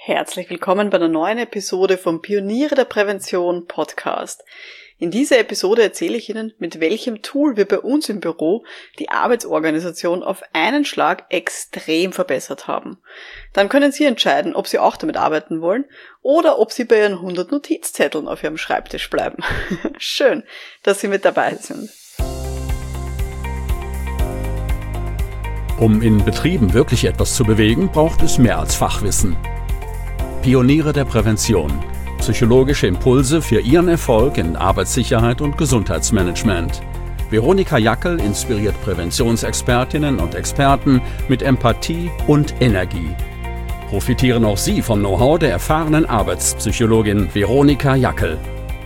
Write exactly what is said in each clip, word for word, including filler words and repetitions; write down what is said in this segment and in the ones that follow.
Herzlich willkommen bei einer neuen Episode vom Pioniere der Prävention Podcast. In dieser Episode erzähle ich Ihnen, mit welchem Tool wir bei uns im Büro die Arbeitsorganisation auf einen Schlag extrem verbessert haben. Dann können Sie entscheiden, ob Sie auch damit arbeiten wollen oder ob Sie bei Ihren hundert Notizzetteln auf Ihrem Schreibtisch bleiben. Schön, dass Sie mit dabei sind. Um in Betrieben wirklich etwas zu bewegen, braucht es mehr als Fachwissen. Pioniere der Prävention. Psychologische Impulse für Ihren Erfolg in Arbeitssicherheit und Gesundheitsmanagement. Veronika Jackel inspiriert Präventionsexpertinnen und Experten mit Empathie und Energie. Profitieren auch Sie vom Know-how der erfahrenen Arbeitspsychologin Veronika Jackel.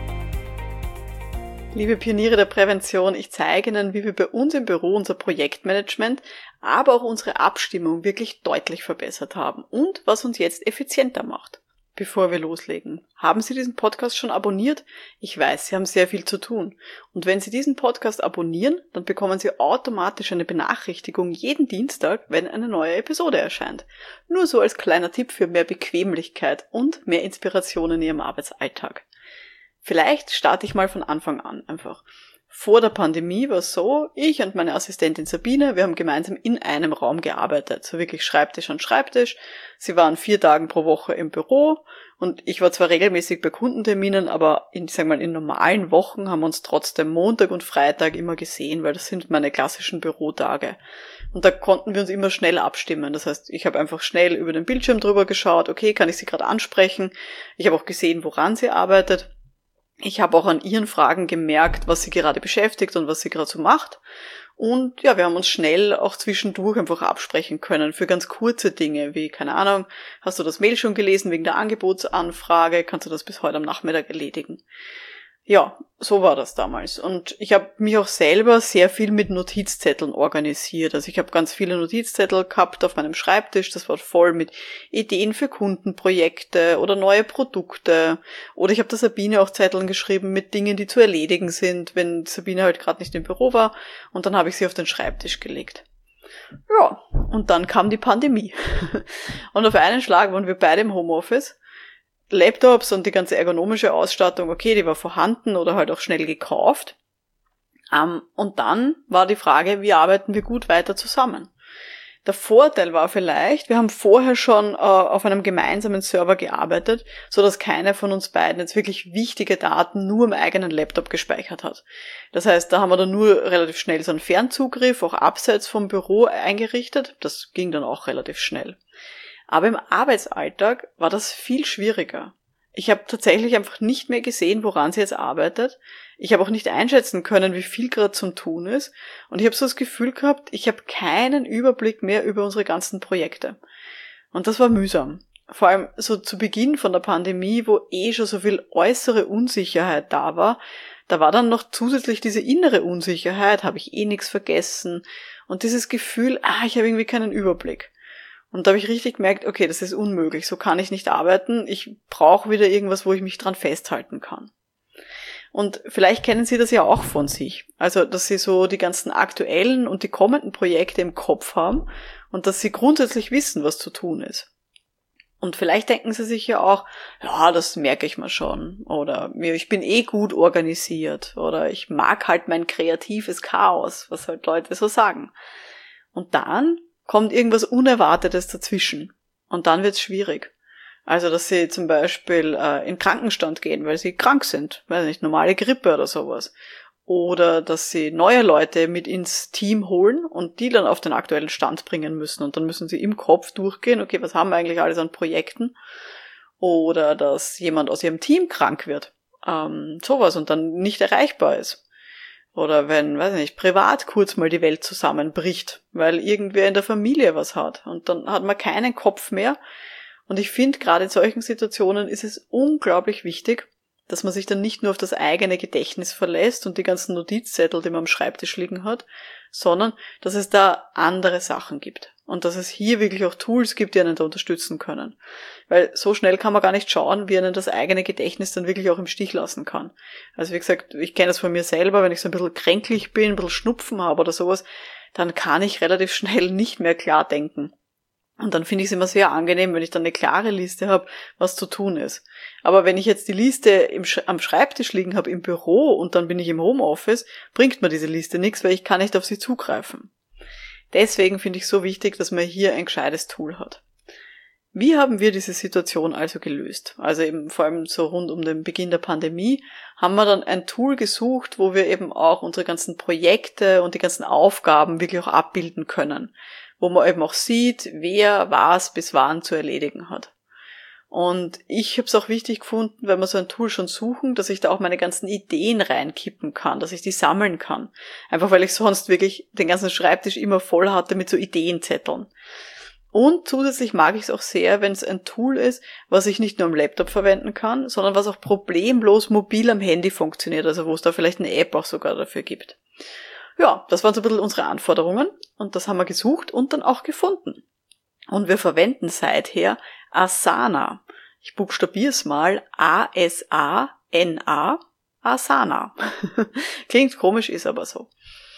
Liebe Pioniere der Prävention, ich zeige Ihnen, wie wir bei uns im Büro unser Projektmanagement, aber auch unsere Abstimmung wirklich deutlich verbessert haben und was uns jetzt effizienter macht. Bevor wir loslegen, haben Sie diesen Podcast schon abonniert? Ich weiß, Sie haben sehr viel zu tun. Und wenn Sie diesen Podcast abonnieren, dann bekommen Sie automatisch eine Benachrichtigung jeden Dienstag, wenn eine neue Episode erscheint. Nur so als kleiner Tipp für mehr Bequemlichkeit und mehr Inspiration in Ihrem Arbeitsalltag. Vielleicht starte ich mal von Anfang an einfach. Vor der Pandemie war es so, ich und meine Assistentin Sabine, wir haben gemeinsam in einem Raum gearbeitet, so wirklich Schreibtisch an Schreibtisch. Sie waren vier Tage pro Woche im Büro und ich war zwar regelmäßig bei Kundenterminen, aber in, ich sag mal, in normalen Wochen haben wir uns trotzdem Montag und Freitag immer gesehen, weil das sind meine klassischen Bürotage. Und da konnten wir uns immer schnell abstimmen. Das heißt, ich habe einfach schnell über den Bildschirm drüber geschaut, okay, kann ich sie gerade ansprechen? Ich habe auch gesehen, woran sie arbeitet. Ich habe auch an ihren Fragen gemerkt, was sie gerade beschäftigt und was sie gerade so macht. Und ja, wir haben uns schnell auch zwischendurch einfach absprechen können für ganz kurze Dinge, wie, keine Ahnung, hast du das Mail schon gelesen wegen der Angebotsanfrage, kannst du das bis heute am Nachmittag erledigen? Ja, so war das damals. Und ich habe mich auch selber sehr viel mit Notizzetteln organisiert. Also ich habe ganz viele Notizzettel gehabt auf meinem Schreibtisch. Das war voll mit Ideen für Kundenprojekte oder neue Produkte. Oder ich habe der Sabine auch Zetteln geschrieben mit Dingen, die zu erledigen sind, wenn Sabine halt gerade nicht im Büro war. Und dann habe ich sie auf den Schreibtisch gelegt. Ja, und dann kam die Pandemie. Und auf einen Schlag waren wir beide im Homeoffice. Laptops und die ganze ergonomische Ausstattung, okay, die war vorhanden oder halt auch schnell gekauft. Um, und dann war die Frage, wie arbeiten wir gut weiter zusammen? Der Vorteil war vielleicht, wir haben vorher schon äh, auf einem gemeinsamen Server gearbeitet, so dass keiner von uns beiden jetzt wirklich wichtige Daten nur im eigenen Laptop gespeichert hat. Das heißt, da haben wir dann nur relativ schnell so einen Fernzugriff, auch abseits vom Büro eingerichtet. Das ging dann auch relativ schnell. Aber im Arbeitsalltag war das viel schwieriger. Ich habe tatsächlich einfach nicht mehr gesehen, woran sie jetzt arbeitet. Ich habe auch nicht einschätzen können, wie viel gerade zum Tun ist. Und ich habe so das Gefühl gehabt, ich habe keinen Überblick mehr über unsere ganzen Projekte. Und das war mühsam. Vor allem so zu Beginn von der Pandemie, wo eh schon so viel äußere Unsicherheit da war, da war dann noch zusätzlich diese innere Unsicherheit, habe ich eh nichts vergessen. Und dieses Gefühl, ah, ich habe irgendwie keinen Überblick. Und da habe ich richtig gemerkt, okay, das ist unmöglich, so kann ich nicht arbeiten, ich brauche wieder irgendwas, wo ich mich dran festhalten kann. Und vielleicht kennen Sie das ja auch von sich, also dass Sie so die ganzen aktuellen und die kommenden Projekte im Kopf haben und dass Sie grundsätzlich wissen, was zu tun ist. Und vielleicht denken Sie sich ja auch, ja, das merke ich mal schon, oder ich bin eh gut organisiert, oder ich mag halt mein kreatives Chaos, was halt Leute so sagen. Und dann kommt irgendwas Unerwartetes dazwischen. Und dann wird's schwierig. Also, dass sie zum Beispiel äh, in Krankenstand gehen, weil sie krank sind. Weiß nicht, normale Grippe oder sowas. Oder dass sie neue Leute mit ins Team holen und die dann auf den aktuellen Stand bringen müssen. Und dann müssen sie im Kopf durchgehen, okay, was haben wir eigentlich alles an Projekten? Oder dass jemand aus ihrem Team krank wird. Ähm, sowas und dann nicht erreichbar ist. Oder wenn, weiß nicht, privat kurz mal die Welt zusammenbricht, weil irgendwer in der Familie was hat. Und dann hat man keinen Kopf mehr. Und ich finde, gerade in solchen Situationen ist es unglaublich wichtig, dass man sich dann nicht nur auf das eigene Gedächtnis verlässt und die ganzen Notizzettel, die man am Schreibtisch liegen hat, sondern dass es da andere Sachen gibt. Und dass es hier wirklich auch Tools gibt, die einen da unterstützen können. Weil so schnell kann man gar nicht schauen, wie einen das eigene Gedächtnis dann wirklich auch im Stich lassen kann. Also wie gesagt, ich kenne das von mir selber, wenn ich so ein bisschen kränklich bin, ein bisschen Schnupfen habe oder sowas, dann kann ich relativ schnell nicht mehr klar denken. Und dann finde ich es immer sehr angenehm, wenn ich dann eine klare Liste habe, was zu tun ist. Aber wenn ich jetzt die Liste im Sch- am Schreibtisch liegen habe im Büro und dann bin ich im Homeoffice, bringt mir diese Liste nichts, weil ich kann nicht auf sie zugreifen. Deswegen finde ich es so wichtig, dass man hier ein gescheites Tool hat. Wie haben wir diese Situation also gelöst? Also eben vor allem so rund um den Beginn der Pandemie haben wir dann ein Tool gesucht, wo wir eben auch unsere ganzen Projekte und die ganzen Aufgaben wirklich auch abbilden können. Wo man eben auch sieht, wer was bis wann zu erledigen hat. Und ich habe es auch wichtig gefunden, wenn wir so ein Tool schon suchen, dass ich da auch meine ganzen Ideen reinkippen kann, dass ich die sammeln kann. Einfach weil ich sonst wirklich den ganzen Schreibtisch immer voll hatte mit so Ideenzetteln. Und zusätzlich mag ich es auch sehr, wenn es ein Tool ist, was ich nicht nur am Laptop verwenden kann, sondern was auch problemlos mobil am Handy funktioniert, also wo es da vielleicht eine App auch sogar dafür gibt. Ja, das waren so ein bisschen unsere Anforderungen und das haben wir gesucht und dann auch gefunden. Und wir verwenden seither Asana. Ich buchstabiere es mal A S A N A, Asana. Klingt komisch, ist aber so.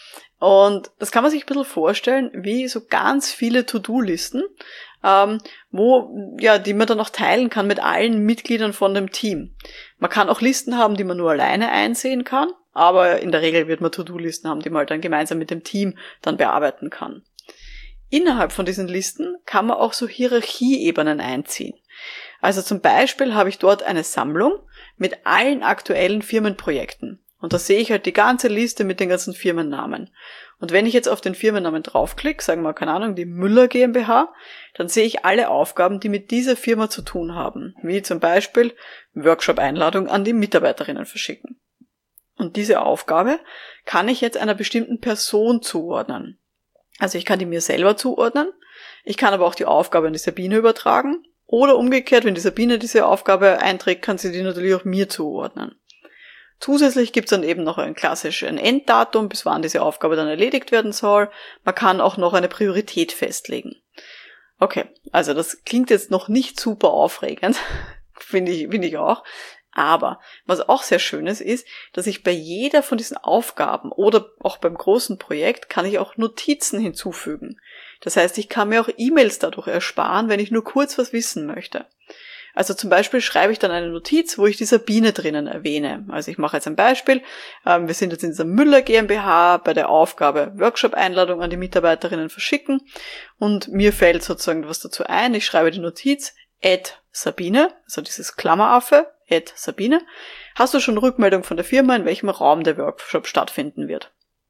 Und das kann man sich ein bisschen vorstellen wie so ganz viele To-Do-Listen, ähm, wo, ja, die man dann auch teilen kann mit allen Mitgliedern von dem Team. Man kann auch Listen haben, die man nur alleine einsehen kann, aber in der Regel wird man To-Do-Listen haben, die man halt dann gemeinsam mit dem Team dann bearbeiten kann. Innerhalb von diesen Listen kann man auch so Hierarchieebenen einziehen. Also zum Beispiel habe ich dort eine Sammlung mit allen aktuellen Firmenprojekten. Und da sehe ich halt die ganze Liste mit den ganzen Firmennamen. Und wenn ich jetzt auf den Firmennamen draufklicke, sagen wir, keine Ahnung, die Müller GmbH, dann sehe ich alle Aufgaben, die mit dieser Firma zu tun haben. Wie zum Beispiel Workshop-Einladung an die Mitarbeiterinnen verschicken. Und diese Aufgabe kann ich jetzt einer bestimmten Person zuordnen. Also ich kann die mir selber zuordnen, ich kann aber auch die Aufgabe an die Sabine übertragen oder umgekehrt, wenn die Sabine diese Aufgabe einträgt, kann sie die natürlich auch mir zuordnen. Zusätzlich gibt es dann eben noch ein klassisches Enddatum, bis wann diese Aufgabe dann erledigt werden soll. Man kann auch noch eine Priorität festlegen. Okay, also das klingt jetzt noch nicht super aufregend, finde ich, finde ich auch. Aber was auch sehr schön ist, ist, dass ich bei jeder von diesen Aufgaben oder auch beim großen Projekt kann ich auch Notizen hinzufügen. Das heißt, ich kann mir auch E-Mails dadurch ersparen, wenn ich nur kurz was wissen möchte. Also zum Beispiel schreibe ich dann eine Notiz, wo ich die Sabine drinnen erwähne. Also ich mache jetzt ein Beispiel. Ähm, wir sind jetzt in dieser Müller GmbH bei der Aufgabe Workshop-Einladung an die Mitarbeiterinnen verschicken. Und mir fällt sozusagen was dazu ein. Ich schreibe die Notiz, at Sabine, also dieses Klammeraffe, at Sabine. Hast du schon Rückmeldung von der Firma, in welchem Raum der Workshop stattfinden wird?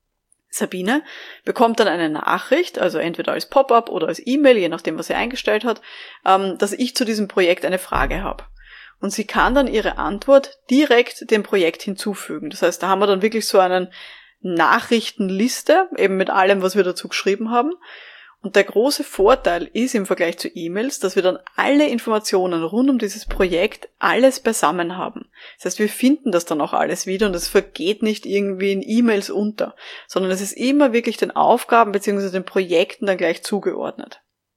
Sabine bekommt dann eine Nachricht, also entweder als Pop-up oder als E-Mail, je nachdem, was sie eingestellt hat, dass ich zu diesem Projekt eine Frage habe. Und sie kann dann ihre Antwort direkt dem Projekt hinzufügen. Das heißt, da haben wir dann wirklich so eine Nachrichtenliste, eben mit allem, was wir dazu geschrieben haben. Und der große Vorteil ist im Vergleich zu E-Mails, dass wir dann alle Informationen rund um dieses Projekt alles beisammen haben. Das heißt, wir finden das dann auch alles wieder und es vergeht nicht irgendwie in E-Mails unter, sondern es ist immer wirklich den Aufgaben bzw. den Projekten dann gleich zugeordnet.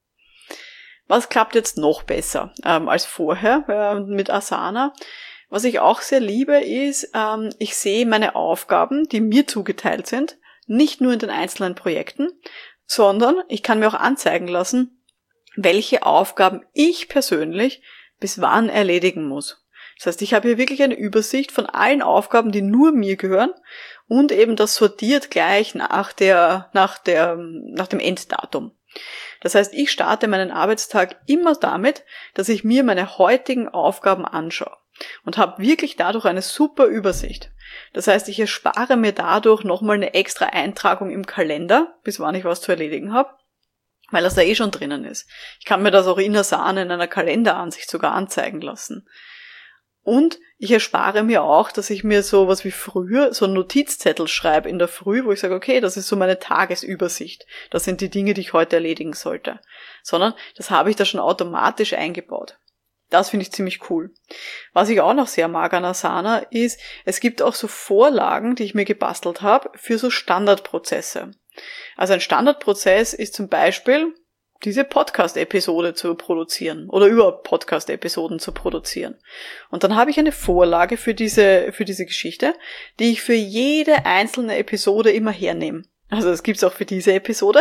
Was klappt jetzt noch besser ähm, als vorher äh, mit Asana? Was ich auch sehr liebe ist, ähm, ich sehe meine Aufgaben, die mir zugeteilt sind, nicht nur in den einzelnen Projekten, sondern ich kann mir auch anzeigen lassen, welche Aufgaben ich persönlich bis wann erledigen muss. Das heißt, ich habe hier wirklich eine Übersicht von allen Aufgaben, die nur mir gehören und eben das sortiert gleich nach der, nach der, nach dem Enddatum. Das heißt, ich starte meinen Arbeitstag immer damit, dass ich mir meine heutigen Aufgaben anschaue und habe wirklich dadurch eine super Übersicht. Das heißt, ich erspare mir dadurch nochmal eine extra Eintragung im Kalender, bis wann ich was zu erledigen habe, weil das da eh schon drinnen ist. Ich kann mir das auch in Asana in einer Kalenderansicht sogar anzeigen lassen. Und ich erspare mir auch, dass ich mir so was wie früher so einen Notizzettel schreibe in der Früh, wo ich sage, okay, das ist so meine Tagesübersicht. Das sind die Dinge, die ich heute erledigen sollte. Sondern das habe ich da schon automatisch eingebaut. Das finde ich ziemlich cool. Was ich auch noch sehr mag an Asana ist, es gibt auch so Vorlagen, die ich mir gebastelt habe, für so Standardprozesse. Also ein Standardprozess ist zum Beispiel, diese Podcast-Episode zu produzieren oder überhaupt Podcast-Episoden zu produzieren. Und dann habe ich eine Vorlage für diese, für diese Geschichte, die ich für jede einzelne Episode immer hernehme. Also das gibt's auch für diese Episode.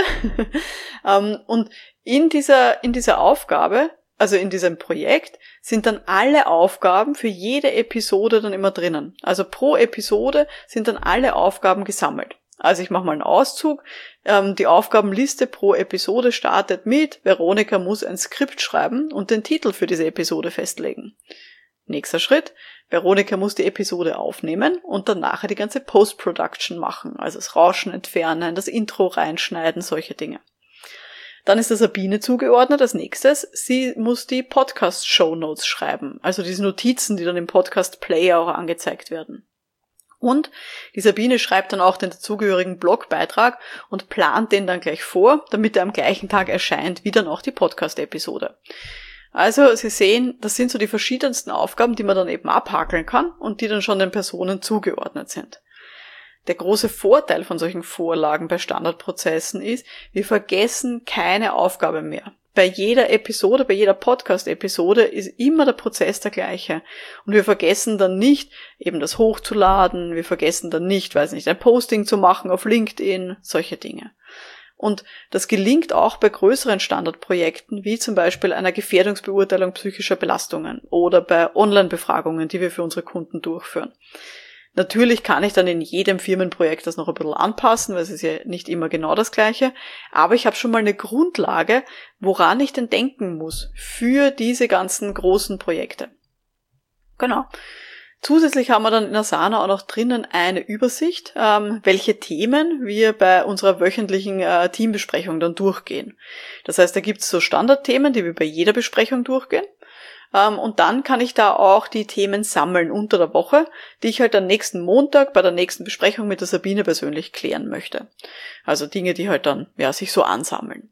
Und in dieser, in dieser Aufgabe, also in diesem Projekt, sind dann alle Aufgaben für jede Episode dann immer drinnen. Also pro Episode sind dann alle Aufgaben gesammelt. Also ich mache mal einen Auszug. Ähm, die Aufgabenliste pro Episode startet mit: Veronika muss ein Skript schreiben und den Titel für diese Episode festlegen. Nächster Schritt: Veronika muss die Episode aufnehmen und dann nachher die ganze Post-Production machen. Also das Rauschen entfernen, das Intro reinschneiden, solche Dinge. Dann ist der Sabine zugeordnet als nächstes. Sie muss die Podcast-Shownotes schreiben, also diese Notizen, die dann im Podcast-Player auch angezeigt werden. Und die Sabine schreibt dann auch den dazugehörigen Blogbeitrag und plant den dann gleich vor, damit er am gleichen Tag erscheint, wie dann auch die Podcast-Episode. Also Sie sehen, das sind so die verschiedensten Aufgaben, die man dann eben abhakeln kann und die dann schon den Personen zugeordnet sind. Der große Vorteil von solchen Vorlagen bei Standardprozessen ist, wir vergessen keine Aufgabe mehr. Bei jeder Episode, bei jeder Podcast-Episode ist immer der Prozess der gleiche. Und wir vergessen dann nicht, eben das hochzuladen, wir vergessen dann nicht, weiß nicht, ein Posting zu machen auf LinkedIn, solche Dinge. Und das gelingt auch bei größeren Standardprojekten, wie zum Beispiel einer Gefährdungsbeurteilung psychischer Belastungen oder bei Online-Befragungen, die wir für unsere Kunden durchführen. Natürlich kann ich dann in jedem Firmenprojekt das noch ein bisschen anpassen, weil es ist ja nicht immer genau das Gleiche, aber ich habe schon mal eine Grundlage, woran ich denn denken muss für diese ganzen großen Projekte. Genau. Zusätzlich haben wir dann in Asana auch noch drinnen eine Übersicht, ähm, welche Themen wir bei unserer wöchentlichen äh, Teambesprechung dann durchgehen. Das heißt, da gibt es so Standardthemen, die wir bei jeder Besprechung durchgehen. Um, und dann kann ich da auch die Themen sammeln unter der Woche, die ich halt am nächsten Montag bei der nächsten Besprechung mit der Sabine persönlich klären möchte. Also Dinge, die halt dann ja sich so ansammeln.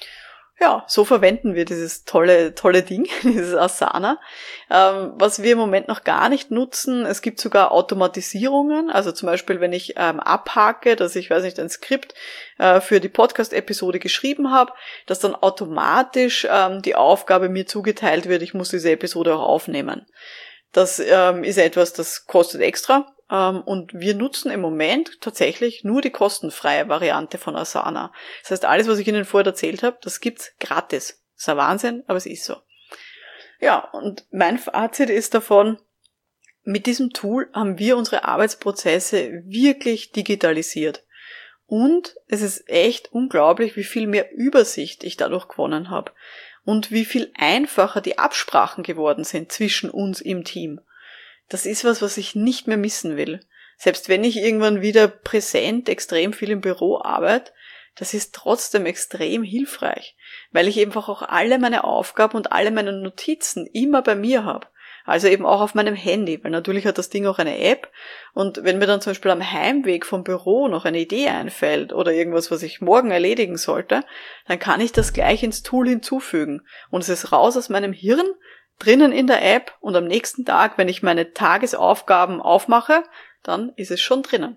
Ja, so verwenden wir dieses tolle, tolle Ding, dieses Asana. Ähm, was wir im Moment noch gar nicht nutzen, es gibt sogar Automatisierungen, also zum Beispiel, wenn ich ähm, abhake, dass ich, weiß nicht, ein Skript äh, für die Podcast-Episode geschrieben habe, dass dann automatisch ähm, die Aufgabe mir zugeteilt wird, ich muss diese Episode auch aufnehmen. Das ähm, ist etwas, das kostet extra. Und wir nutzen im Moment tatsächlich nur die kostenfreie Variante von Asana. Das heißt, alles, was ich Ihnen vorher erzählt habe, das gibt's gratis. Das ist ein Wahnsinn, aber es ist so. Ja, und mein Fazit ist davon, mit diesem Tool haben wir unsere Arbeitsprozesse wirklich digitalisiert. Und es ist echt unglaublich, wie viel mehr Übersicht ich dadurch gewonnen habe. Und wie viel einfacher die Absprachen geworden sind zwischen uns im Team. Das ist was, was ich nicht mehr missen will. Selbst wenn ich irgendwann wieder präsent extrem viel im Büro arbeite, das ist trotzdem extrem hilfreich, weil ich einfach auch alle meine Aufgaben und alle meine Notizen immer bei mir habe. Also eben auch auf meinem Handy, weil natürlich hat das Ding auch eine App und wenn mir dann zum Beispiel am Heimweg vom Büro noch eine Idee einfällt oder irgendwas, was ich morgen erledigen sollte, dann kann ich das gleich ins Tool hinzufügen und es ist raus aus meinem Hirn, drinnen in der App und am nächsten Tag, wenn ich meine Tagesaufgaben aufmache, dann ist es schon drinnen.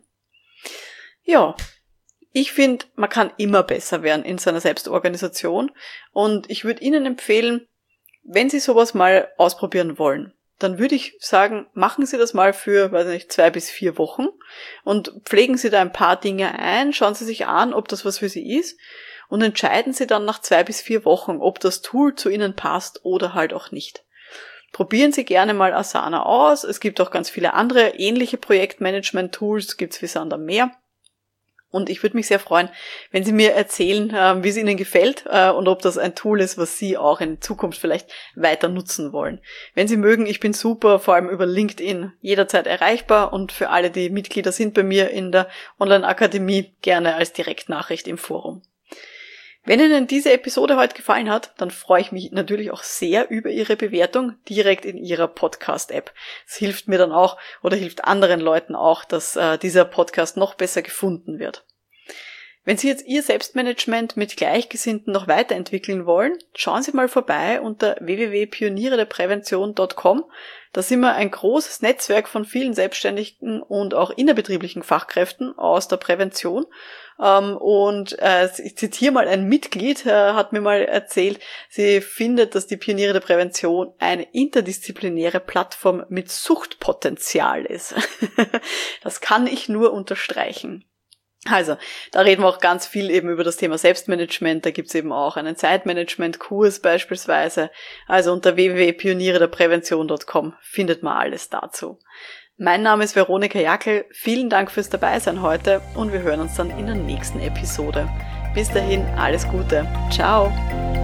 Ja, ich finde, man kann immer besser werden in seiner Selbstorganisation und ich würde Ihnen empfehlen, wenn Sie sowas mal ausprobieren wollen, dann würde ich sagen, machen Sie das mal für, weiß nicht, zwei bis vier Wochen und pflegen Sie da ein paar Dinge ein, schauen Sie sich an, ob das was für Sie ist und entscheiden Sie dann nach zwei bis vier Wochen, ob das Tool zu Ihnen passt oder halt auch nicht. Probieren Sie gerne mal Asana aus. Es gibt auch ganz viele andere ähnliche Projektmanagement-Tools, gibt's wie Sand am Meer. Und ich würde mich sehr freuen, wenn Sie mir erzählen, wie es Ihnen gefällt und ob das ein Tool ist, was Sie auch in Zukunft vielleicht weiter nutzen wollen. Wenn Sie mögen, ich bin super, vor allem über LinkedIn jederzeit erreichbar und für alle, die Mitglieder sind bei mir in der Online-Akademie, gerne als Direktnachricht im Forum. Wenn Ihnen diese Episode heute gefallen hat, dann freue ich mich natürlich auch sehr über Ihre Bewertung direkt in Ihrer Podcast-App. Es hilft mir dann auch oder hilft anderen Leuten auch, dass äh, dieser Podcast noch besser gefunden wird. Wenn Sie jetzt Ihr Selbstmanagement mit Gleichgesinnten noch weiterentwickeln wollen, schauen Sie mal vorbei unter w w w punkt pioniere der prävention punkt com. Da sind wir ein großes Netzwerk von vielen selbstständigen und auch innerbetrieblichen Fachkräften aus der Prävention. Und ich zitiere mal ein Mitglied, hat mir mal erzählt, sie findet, dass die Pioniere der Prävention eine interdisziplinäre Plattform mit Suchtpotenzial ist. Das kann ich nur unterstreichen. Also, da reden wir auch ganz viel eben über das Thema Selbstmanagement. Da gibt's eben auch einen Zeitmanagement-Kurs beispielsweise. Also unter w w w punkt pioniere der prävention punkt com findet man alles dazu. Mein Name ist Veronika Jackel. Vielen Dank fürs Dabeisein heute und wir hören uns dann in der nächsten Episode. Bis dahin, alles Gute. Ciao.